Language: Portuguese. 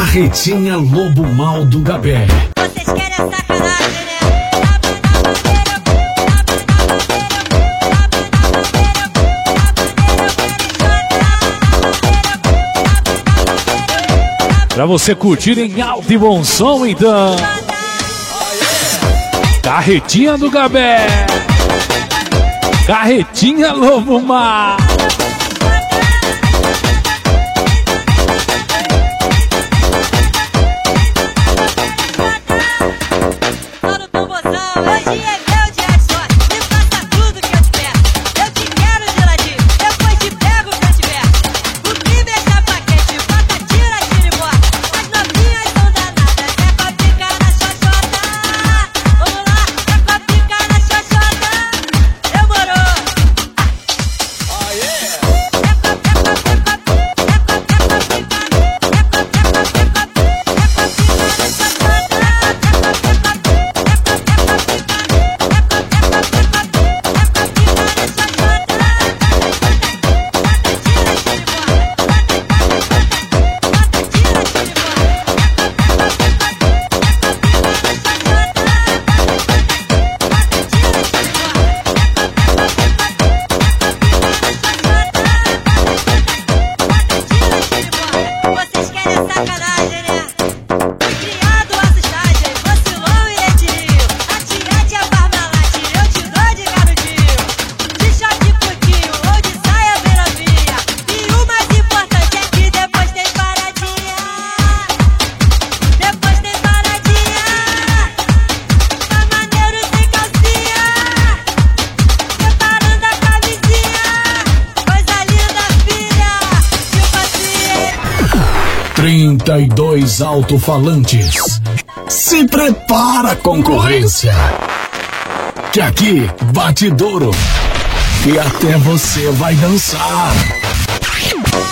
Carretinha Lobo Mal do Gabé. Vocês querem sacanagem, né? Pra você curtir em alto e bom som, então. Carretinha do Gabé. Carretinha Lobo Mal. Dois alto-falantes. Se prepara, concorrência, que aqui bate duro e até você vai dançar.